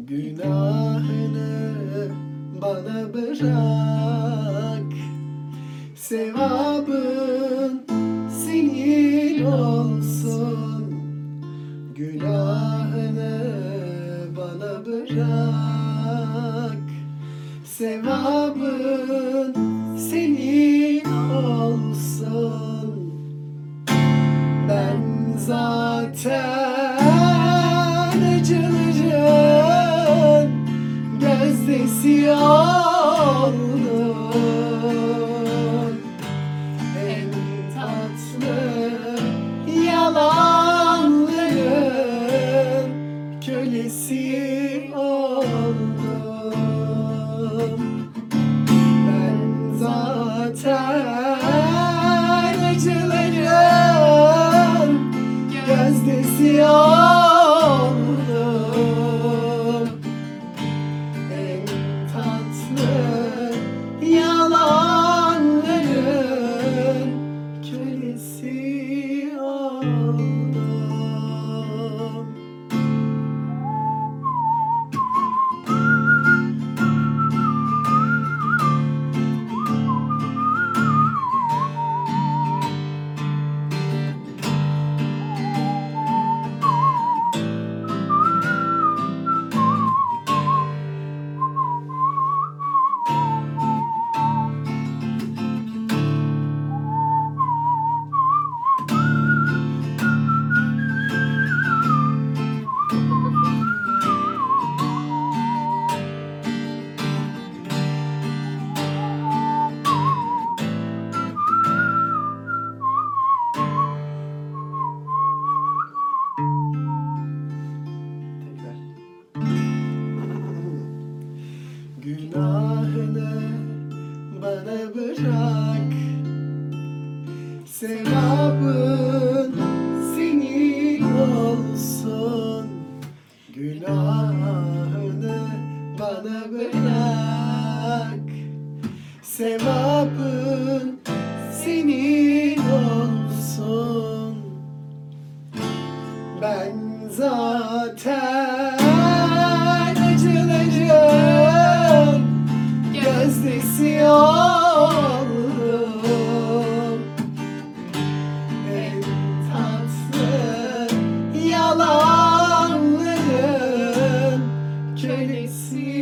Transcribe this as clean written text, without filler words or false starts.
Günahını bana bırak, sevabın senin olsun. Günahını bana bırak, sevabın senin olsun. Ben zaten acıların gözdesi oldum. En tatlı yalanların kölesi oldum. Ben zaten acıların gözdesi oldum. En tatlı yalanların kölesi oldum. Günahını bana bırak, sevabın senin olsun. Günahını bana bırak, sevabın senin olsun. Ben zaten acıların gözdesi oldum. En tatlı yalanların kölesi